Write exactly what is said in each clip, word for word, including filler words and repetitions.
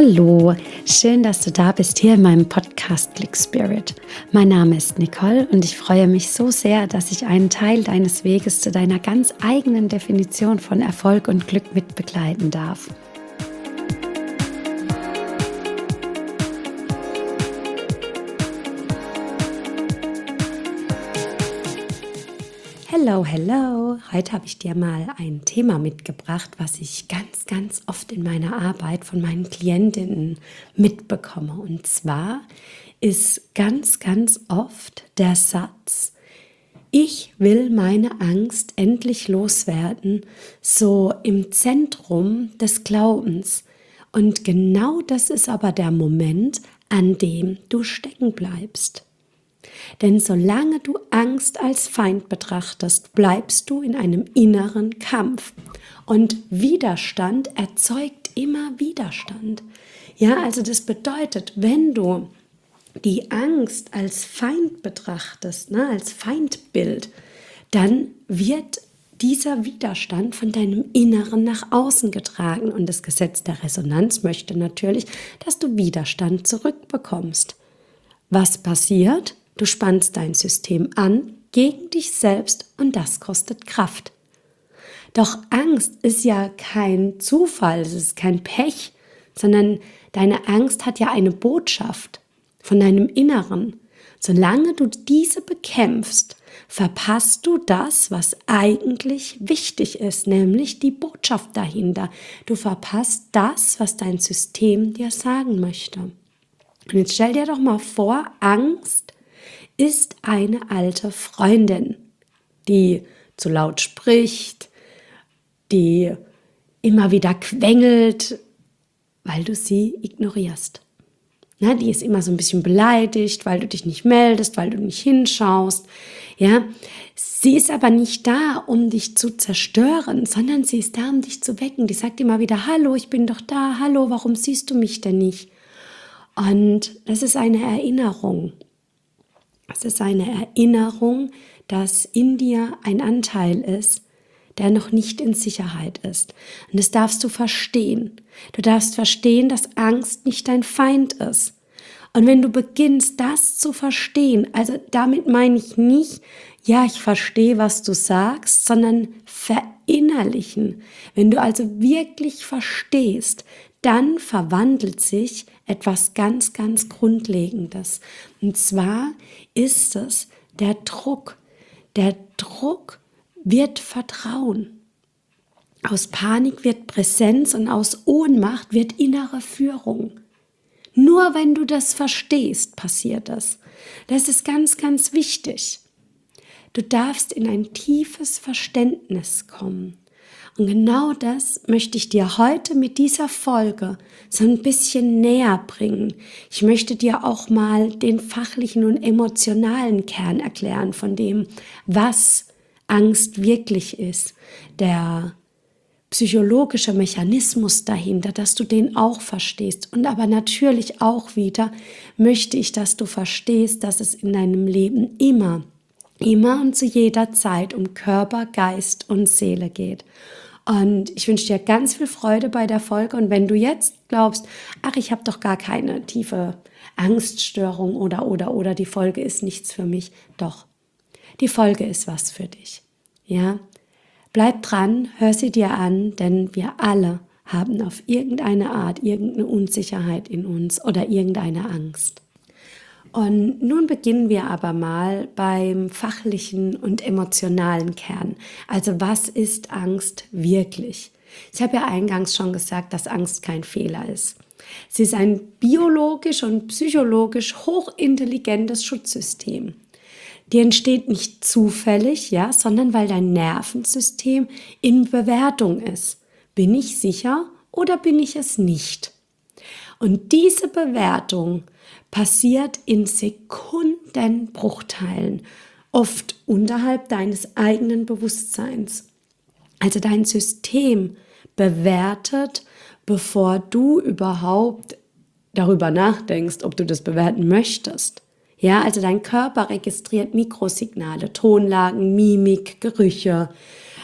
Hallo, schön, dass du da bist hier in meinem Podcast Click Spirit. Mein Name ist Nicole und ich freue mich so sehr, dass ich einen Teil deines Weges zu deiner ganz eigenen Definition von Erfolg und Glück mit begleiten darf. Hello, hello! Heute habe ich dir mal ein Thema mitgebracht, was ich ganz, ganz oft in meiner Arbeit von meinen Klientinnen mitbekomme. Und zwar ist ganz, ganz oft der Satz: Ich will meine Angst endlich loswerden, so im Zentrum des Glaubens. Und genau das ist aber der Moment, an dem du stecken bleibst. Denn solange du Angst als Feind betrachtest, bleibst du in einem inneren Kampf. Und Widerstand erzeugt immer Widerstand. Ja, also das bedeutet, wenn du die Angst als Feind betrachtest, ne, als Feindbild, dann wird dieser Widerstand von deinem Inneren nach außen getragen. Und das Gesetz der Resonanz möchte natürlich, dass du Widerstand zurückbekommst. Was passiert? Du spannst dein System an gegen dich selbst und das kostet Kraft. Doch Angst ist ja kein Zufall, es ist kein Pech, sondern deine Angst hat ja eine Botschaft von deinem Inneren. Solange du diese bekämpfst, verpasst du das, was eigentlich wichtig ist, nämlich die Botschaft dahinter. Du verpasst das, was dein System dir sagen möchte. Und jetzt stell dir doch mal vor, Angst ist eine alte Freundin, die zu laut spricht, die immer wieder quengelt, weil du sie ignorierst. Na, die ist immer so ein bisschen beleidigt, weil du dich nicht meldest, weil du nicht hinschaust. Ja, sie ist aber nicht da, um dich zu zerstören, sondern sie ist da, um dich zu wecken. Die sagt immer wieder: Hallo, ich bin doch da. Hallo, warum siehst du mich denn nicht? Und das ist eine Erinnerung. Es ist eine Erinnerung, dass in dir ein Anteil ist, der noch nicht in Sicherheit ist. Und das darfst du verstehen. Du darfst verstehen, dass Angst nicht dein Feind ist. Und wenn du beginnst, das zu verstehen, also damit meine ich nicht, ja, ich verstehe, was du sagst, sondern verinnerlichen. Wenn du also wirklich verstehst, dann verwandelt sich etwas ganz, ganz Grundlegendes. Und zwar ist es der Druck. Der Druck wird Vertrauen. Aus Panik wird Präsenz und aus Ohnmacht wird innere Führung. Nur wenn du das verstehst, passiert das. Das ist ganz, ganz wichtig. Du darfst in ein tiefes Verständnis kommen. Und genau das möchte ich dir heute mit dieser Folge so ein bisschen näher bringen. Ich möchte dir auch mal den fachlichen und emotionalen Kern erklären von dem, was Angst wirklich ist. Der psychologische Mechanismus dahinter, dass du den auch verstehst. Und aber natürlich auch wieder möchte ich, dass du verstehst, dass es in deinem Leben immer, immer und zu jeder Zeit um Körper, Geist und Seele geht. Und ich wünsche dir ganz viel Freude bei der Folge. Und wenn du jetzt glaubst, ach, ich habe doch gar keine tiefe Angststörung oder, oder, oder, die Folge ist nichts für mich. Doch, die Folge ist was für dich. Ja, bleib dran, hör sie dir an, denn wir alle haben auf irgendeine Art irgendeine Unsicherheit in uns oder irgendeine Angst. Und nun beginnen wir aber mal beim fachlichen und emotionalen Kern. Also was ist Angst wirklich? Ich habe ja eingangs schon gesagt, dass Angst kein Fehler ist. Sie ist ein biologisch und psychologisch hochintelligentes Schutzsystem. Die entsteht nicht zufällig, ja, sondern weil dein Nervensystem in Bewertung ist. Bin ich sicher oder bin ich es nicht? Und diese Bewertung passiert in Sekundenbruchteilen, oft unterhalb deines eigenen Bewusstseins. Also dein System bewertet, bevor du überhaupt darüber nachdenkst, ob du das bewerten möchtest. Ja, also dein Körper registriert Mikrosignale, Tonlagen, Mimik, Gerüche,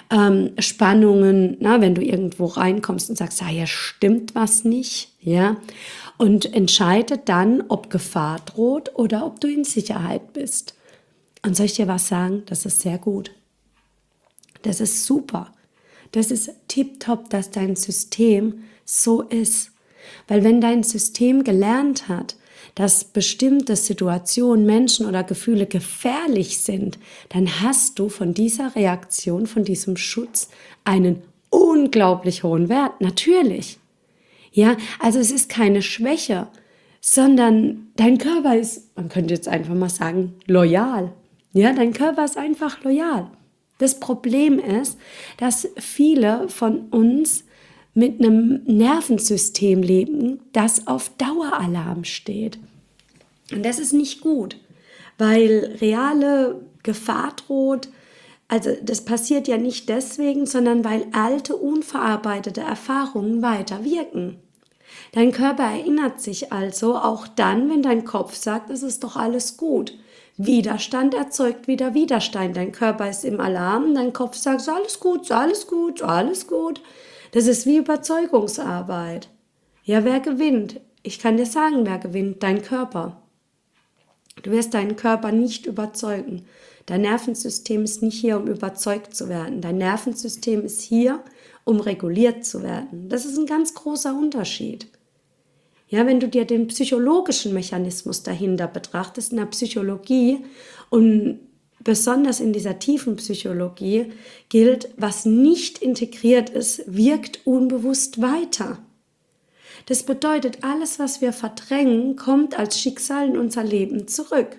ähm, Spannungen, na, wenn du irgendwo reinkommst und sagst, ja, hier stimmt was nicht, ja, und entscheide dann, ob Gefahr droht oder ob du in Sicherheit bist. Und soll ich dir was sagen? Das ist sehr gut. Das ist super. Das ist tipptopp, dass dein System so ist. Weil wenn dein System gelernt hat, dass bestimmte Situationen, Menschen oder Gefühle gefährlich sind, dann hast du von dieser Reaktion, von diesem Schutz einen unglaublich hohen Wert. Natürlich. Ja, also es ist keine Schwäche, sondern dein Körper ist, man könnte jetzt einfach mal sagen, loyal. Ja, dein Körper ist einfach loyal. Das Problem ist, dass viele von uns mit einem Nervensystem leben, das auf Daueralarm steht. Und das ist nicht gut, weil reale Gefahr droht. Also das passiert ja nicht deswegen, sondern weil alte, unverarbeitete Erfahrungen weiter wirken. Dein Körper erinnert sich also auch dann, wenn dein Kopf sagt, es ist doch alles gut. Widerstand erzeugt wieder Widerstand. Dein Körper ist im Alarm, dein Kopf sagt, ist alles gut, ist alles gut, ist alles gut. Das ist wie Überzeugungsarbeit. Ja, wer gewinnt? Ich kann dir sagen, wer gewinnt? Dein Körper. Du wirst deinen Körper nicht überzeugen. Dein Nervensystem ist nicht hier, um überzeugt zu werden. Dein Nervensystem ist hier, um reguliert zu werden. Das ist ein ganz großer Unterschied. Ja, wenn du dir den psychologischen Mechanismus dahinter betrachtest, in der Psychologie und besonders in dieser tiefen Psychologie gilt, was nicht integriert ist, wirkt unbewusst weiter. Das bedeutet, alles, was wir verdrängen, kommt als Schicksal in unser Leben zurück.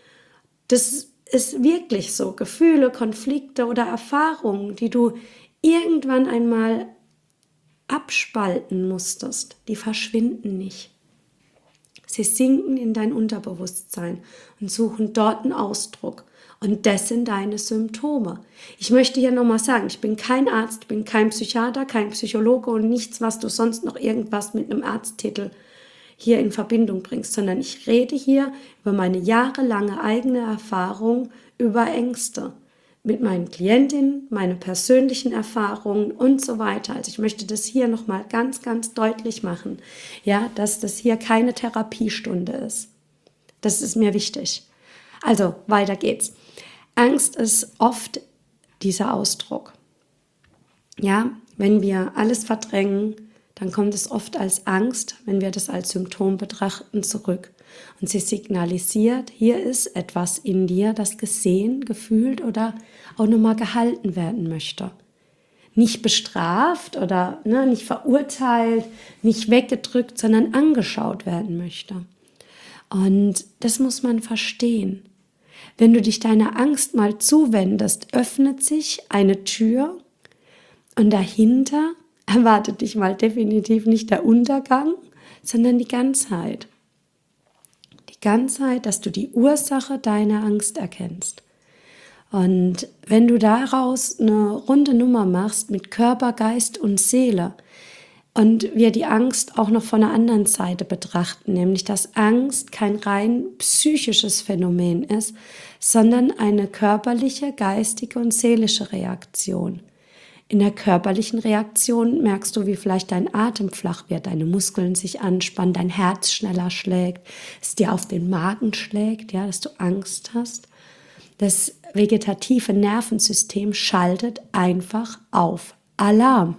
Das ist wirklich so. Gefühle, Konflikte oder Erfahrungen, die du irgendwann einmal abspalten musstest, die verschwinden nicht. Sie sinken in dein Unterbewusstsein und suchen dort einen Ausdruck. Und das sind deine Symptome. Ich möchte hier nochmal sagen, ich bin kein Arzt, bin kein Psychiater, kein Psychologe und nichts, was du sonst noch irgendwas mit einem Arzttitel hier in Verbindung bringst, sondern ich rede hier über meine jahrelange eigene Erfahrung über Ängste. Mit meinen Klientinnen, meine persönlichen Erfahrungen und so weiter. Also ich möchte das hier nochmal ganz, ganz deutlich machen, ja, dass das hier keine Therapiestunde ist. Das ist mir wichtig. Also, weiter geht's. Angst ist oft dieser Ausdruck. Ja, wenn wir alles verdrängen, dann kommt es oft als Angst, wenn wir das als Symptom betrachten, zurück. Und sie signalisiert, hier ist etwas in dir, das gesehen, gefühlt oder auch nochmal gehalten werden möchte. Nicht bestraft oder ne, nicht verurteilt, nicht weggedrückt, sondern angeschaut werden möchte. Und das muss man verstehen. Wenn du dich deiner Angst mal zuwendest, öffnet sich eine Tür und dahinter erwartet dich mal definitiv nicht der Untergang, sondern die Ganzheit. Die Ganzheit, dass du die Ursache deiner Angst erkennst. Und wenn du daraus eine runde Nummer machst mit Körper, Geist und Seele und wir die Angst auch noch von einer anderen Seite betrachten, nämlich dass Angst kein rein psychisches Phänomen ist, sondern eine körperliche, geistige und seelische Reaktion. In der körperlichen Reaktion merkst du, wie vielleicht dein Atem flach wird, deine Muskeln sich anspannen, dein Herz schneller schlägt, es dir auf den Magen schlägt, ja, dass du Angst hast. Das vegetative Nervensystem schaltet einfach auf Alarm.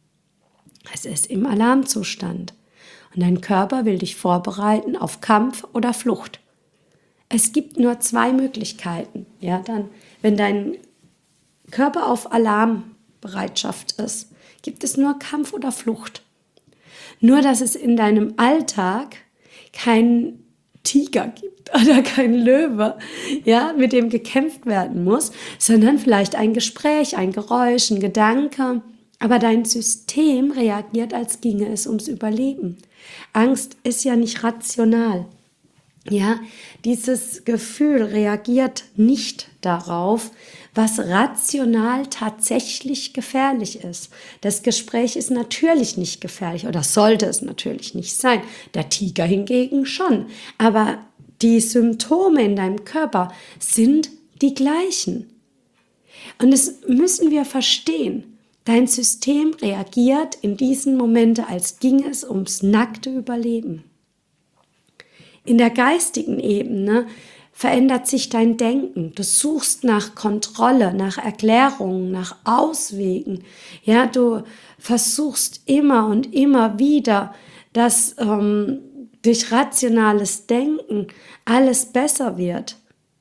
Es ist im Alarmzustand und dein Körper will dich vorbereiten auf Kampf oder Flucht. Es gibt nur zwei Möglichkeiten, ja, dann, wenn dein Körper auf Alarmbereitschaft ist, gibt es nur Kampf oder Flucht. Nur, dass es in deinem Alltag keinen Tiger gibt oder kein Löwe, ja, mit dem gekämpft werden muss, sondern vielleicht ein Gespräch, ein Geräusch, ein Gedanke. Aber dein System reagiert, als ginge es ums Überleben. Angst ist ja nicht rational. Ja, dieses Gefühl reagiert nicht darauf, was rational tatsächlich gefährlich ist. Das Gespräch ist natürlich nicht gefährlich oder sollte es natürlich nicht sein. Der Tiger hingegen schon. Aber die Symptome in deinem Körper sind die gleichen. Und das müssen wir verstehen. Dein System reagiert in diesen Momenten, als ging es ums nackte Überleben. In der geistigen Ebene verändert sich dein Denken. Du suchst nach Kontrolle, nach Erklärungen, nach Auswegen. Ja, du versuchst immer und immer wieder, dass ähm, durch rationales Denken alles besser wird.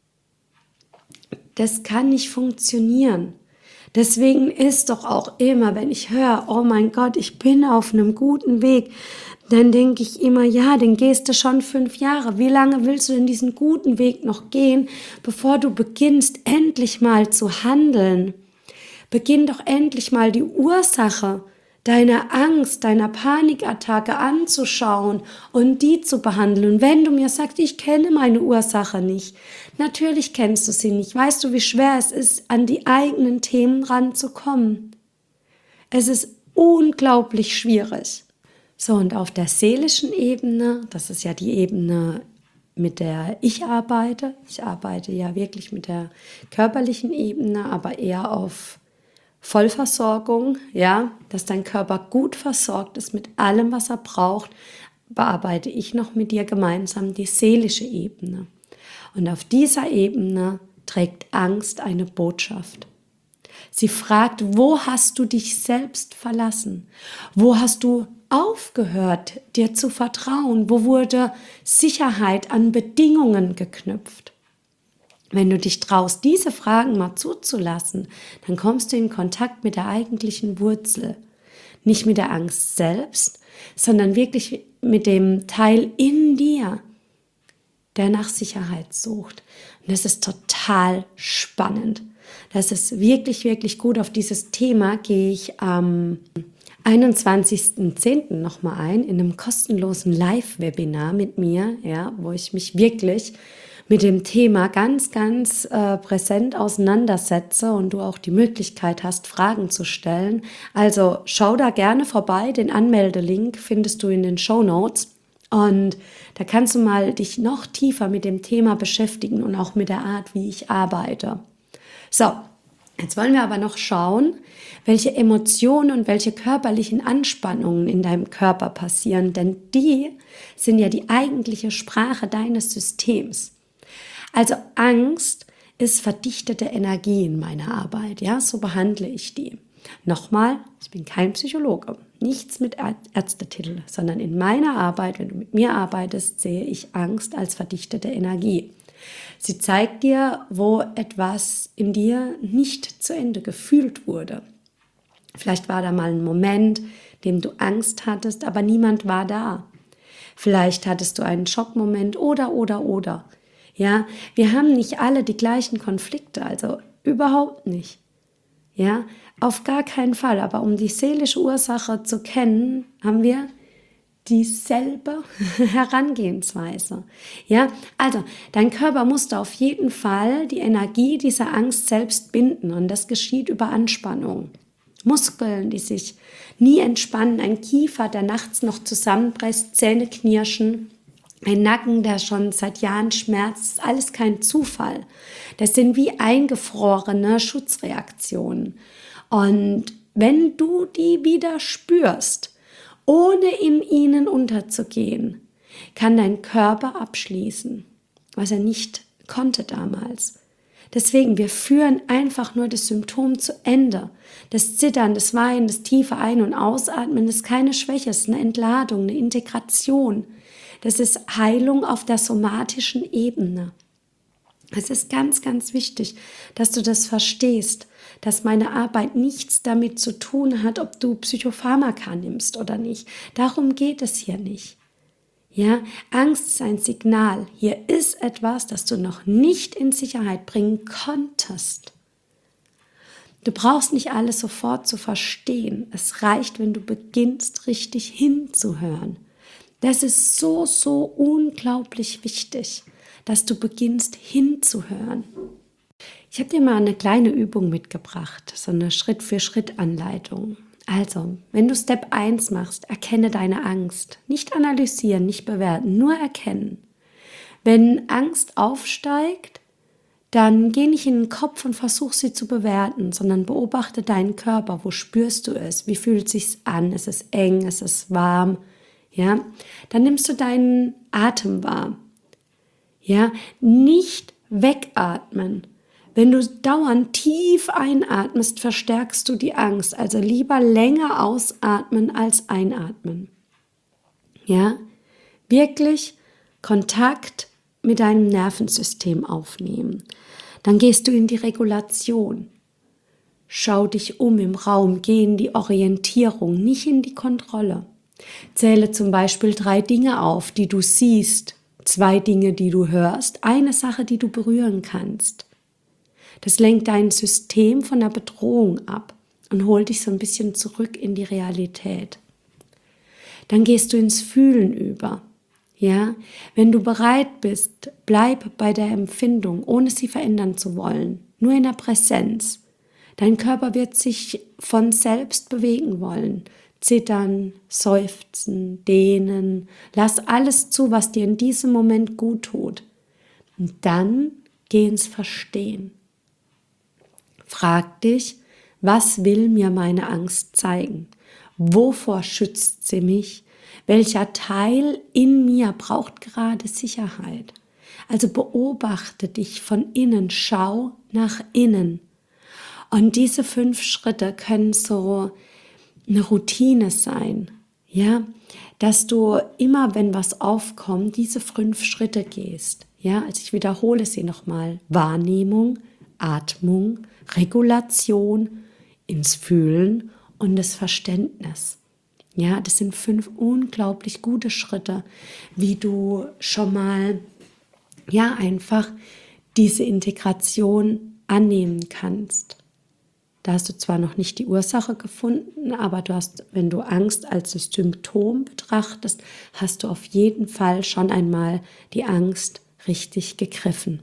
Das kann nicht funktionieren. Deswegen ist doch auch immer, wenn ich höre, oh mein Gott, ich bin auf einem guten Weg, dann denke ich immer, ja, dann gehst du schon fünf Jahre. Wie lange willst du denn diesen guten Weg noch gehen, bevor du beginnst, endlich mal zu handeln? Beginn doch endlich mal die Ursache deiner Angst, deiner Panikattacke anzuschauen und die zu behandeln. Und wenn du mir sagst, ich kenne meine Ursache nicht, natürlich kennst du sie nicht. Weißt du, wie schwer es ist, an die eigenen Themen ranzukommen? Es ist unglaublich schwierig. So, und auf der seelischen Ebene, das ist ja die Ebene, mit der ich arbeite. Ich arbeite ja wirklich mit der körperlichen Ebene, aber eher auf Vollversorgung, ja, dass dein Körper gut versorgt ist mit allem, was er braucht, bearbeite ich noch mit dir gemeinsam die seelische Ebene. Und auf dieser Ebene trägt Angst eine Botschaft. Sie fragt, wo hast du dich selbst verlassen? Wo hast du aufgehört, dir zu vertrauen? Wo wurde Sicherheit an Bedingungen geknüpft? Wenn du dich traust, diese Fragen mal zuzulassen, dann kommst du in Kontakt mit der eigentlichen Wurzel. Nicht mit der Angst selbst, sondern wirklich mit dem Teil in dir, der nach Sicherheit sucht. Und das ist total spannend. Das ist wirklich, wirklich gut. Auf dieses Thema gehe ich am einundzwanzigsten zehnten nochmal ein, in einem kostenlosen Live-Webinar mit mir, ja, wo ich mich wirklich mit dem Thema ganz, ganz äh, präsent auseinandersetze und du auch die Möglichkeit hast, Fragen zu stellen. Also schau da gerne vorbei, den Anmeldelink findest du in den Shownotes und da kannst du mal dich noch tiefer mit dem Thema beschäftigen und auch mit der Art, wie ich arbeite. So, jetzt wollen wir aber noch schauen, welche Emotionen und welche körperlichen Anspannungen in deinem Körper passieren, denn die sind ja die eigentliche Sprache deines Systems. Also Angst ist verdichtete Energie in meiner Arbeit, ja, so behandle ich die. Nochmal, ich bin kein Psychologe, nichts mit Ärztetitel, sondern in meiner Arbeit, wenn du mit mir arbeitest, sehe ich Angst als verdichtete Energie. Sie zeigt dir, wo etwas in dir nicht zu Ende gefühlt wurde. Vielleicht war da mal ein Moment, in dem du Angst hattest, aber niemand war da. Vielleicht hattest du einen Schockmoment oder, oder, oder. Ja, wir haben nicht alle die gleichen Konflikte, also überhaupt nicht. Ja, auf gar keinen Fall. Aber um die seelische Ursache zu kennen, haben wir dieselbe Herangehensweise. Ja, also dein Körper musste auf jeden Fall die Energie dieser Angst selbst binden und das geschieht über Anspannung. Muskeln, die sich nie entspannen, ein Kiefer, der nachts noch zusammenpresst, Zähne knirschen, ein Nacken, der schon seit Jahren schmerzt, das ist alles kein Zufall. Das sind wie eingefrorene Schutzreaktionen. Und wenn du die wieder spürst, ohne in ihnen unterzugehen, kann dein Körper abschließen, was er nicht konnte damals. Deswegen, wir führen einfach nur das Symptom zu Ende. Das Zittern, das Weinen, das tiefe Ein- und Ausatmen ist keine Schwäche, es ist eine Entladung, eine Integration. Das ist Heilung auf der somatischen Ebene. Es ist ganz, ganz wichtig, dass du das verstehst, dass meine Arbeit nichts damit zu tun hat, ob du Psychopharmaka nimmst oder nicht. Darum geht es hier nicht. Ja, Angst ist ein Signal. Hier ist etwas, das du noch nicht in Sicherheit bringen konntest. Du brauchst nicht alles sofort zu verstehen. Es reicht, wenn du beginnst, richtig hinzuhören. Das ist so, so unglaublich wichtig, dass du beginnst hinzuhören. Ich habe dir mal eine kleine Übung mitgebracht, so eine Schritt-für-Schritt-Anleitung. Also, wenn du Step eins machst, erkenne deine Angst. Nicht analysieren, nicht bewerten, nur erkennen. Wenn Angst aufsteigt, dann geh nicht in den Kopf und versuch sie zu bewerten, sondern beobachte deinen Körper. Wo spürst du es? Wie fühlt es sich an? Ist es eng? Ist es warm? Ja, dann nimmst du deinen Atem wahr. Ja, nicht wegatmen. Wenn du dauernd tief einatmest, verstärkst du die Angst. Also lieber länger ausatmen als einatmen. Ja, wirklich Kontakt mit deinem Nervensystem aufnehmen. Dann gehst du in die Regulation. Schau dich um im Raum, geh in die Orientierung, nicht in die Kontrolle. Zähle zum Beispiel drei Dinge auf, die du siehst, zwei Dinge, die du hörst, eine Sache, die du berühren kannst. Das lenkt dein System von der Bedrohung ab und holt dich so ein bisschen zurück in die Realität. Dann gehst du ins Fühlen über. Ja, wenn du bereit bist, bleib bei der Empfindung, ohne sie verändern zu wollen, nur in der Präsenz. Dein Körper wird sich von selbst bewegen wollen. Zittern, seufzen, dehnen. Lass alles zu, was dir in diesem Moment gut tut. Und dann geh ins Verstehen. Frag dich, was will mir meine Angst zeigen? Wovor schützt sie mich? Welcher Teil in mir braucht gerade Sicherheit? Also beobachte dich von innen, schau nach innen. Und diese fünf Schritte können so eine Routine sein, ja, dass du immer, wenn was aufkommt, diese fünf Schritte gehst. Ja, also ich wiederhole sie nochmal. Wahrnehmung, Atmung, Regulation, ins Fühlen und das Verständnis. Ja, das sind fünf unglaublich gute Schritte, wie du schon mal, ja, einfach diese Integration annehmen kannst. Da hast du zwar noch nicht die Ursache gefunden, aber du hast, wenn du Angst als Symptom betrachtest, hast du auf jeden Fall schon einmal die Angst richtig gegriffen.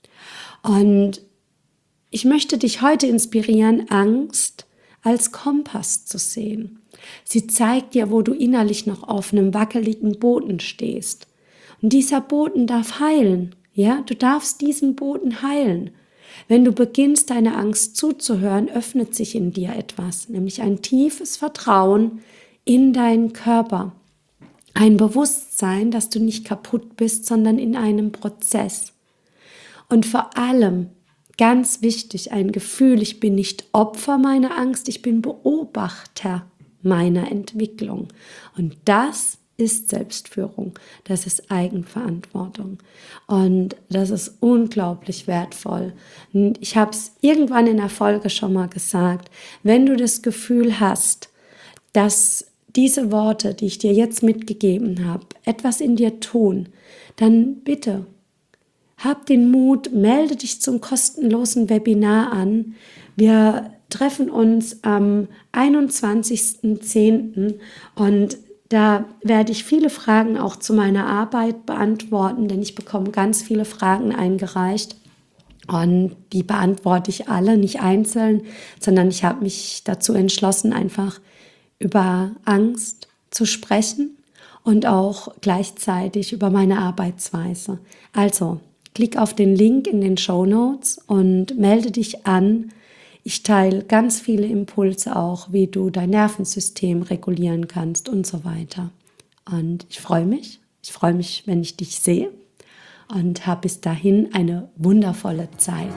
Und ich möchte dich heute inspirieren, Angst als Kompass zu sehen. Sie zeigt dir, wo du innerlich noch auf einem wackeligen Boden stehst. Und dieser Boden darf heilen. Ja, du darfst diesen Boden heilen. Wenn du beginnst, deiner Angst zuzuhören, öffnet sich in dir etwas, nämlich ein tiefes Vertrauen in deinen Körper. Ein Bewusstsein, dass du nicht kaputt bist, sondern in einem Prozess. Und vor allem, ganz wichtig, ein Gefühl, ich bin nicht Opfer meiner Angst, ich bin Beobachter meiner Entwicklung. Und das ist Selbstführung, das ist Eigenverantwortung und das ist unglaublich wertvoll. Und ich habe es irgendwann in der Folge schon mal gesagt, wenn du das Gefühl hast, dass diese Worte, die ich dir jetzt mitgegeben habe, etwas in dir tun, dann bitte hab den Mut, melde dich zum kostenlosen Webinar an. Wir treffen uns am einundzwanzigsten zehnten und da werde ich viele Fragen auch zu meiner Arbeit beantworten, denn ich bekomme ganz viele Fragen eingereicht und die beantworte ich alle, nicht einzeln, sondern ich habe mich dazu entschlossen, einfach über Angst zu sprechen und auch gleichzeitig über meine Arbeitsweise. Also, klick auf den Link in den Shownotes und melde dich an. Ich teile ganz viele Impulse auch, wie du dein Nervensystem regulieren kannst und so weiter. Und ich freue mich. Ich freue mich, wenn ich dich sehe und habe bis dahin eine wundervolle Zeit.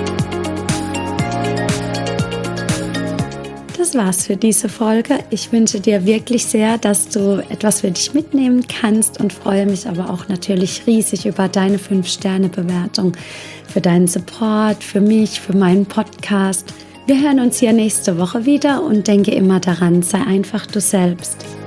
Das war's für diese Folge. Ich wünsche dir wirklich sehr, dass du etwas für dich mitnehmen kannst und freue mich aber auch natürlich riesig über deine fünf Sterne Bewertung, für deinen Support, für mich, für meinen Podcast. Wir hören uns hier nächste Woche wieder und denke immer daran, sei einfach du selbst.